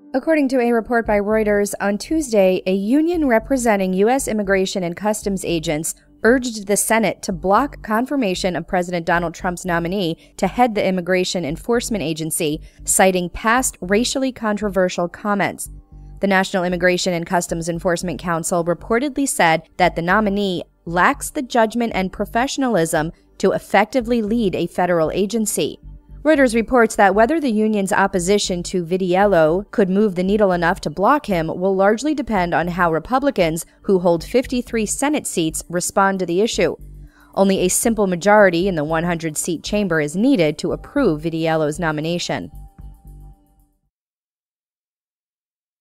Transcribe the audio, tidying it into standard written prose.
According to a report by Reuters, on Tuesday, a union representing U.S. immigration and customs agents urged the Senate to block confirmation of President Donald Trump's nominee to head the Immigration Enforcement Agency, citing past racially controversial comments. The National Immigration and Customs Enforcement Council reportedly said that the nominee lacks the judgment and professionalism to effectively lead a federal agency. Reuters reports that whether the union's opposition to Vitiello could move the needle enough to block him will largely depend on how Republicans, who hold 53 Senate seats, respond to the issue. Only a simple majority in the 100-seat chamber is needed to approve Vitiello's nomination.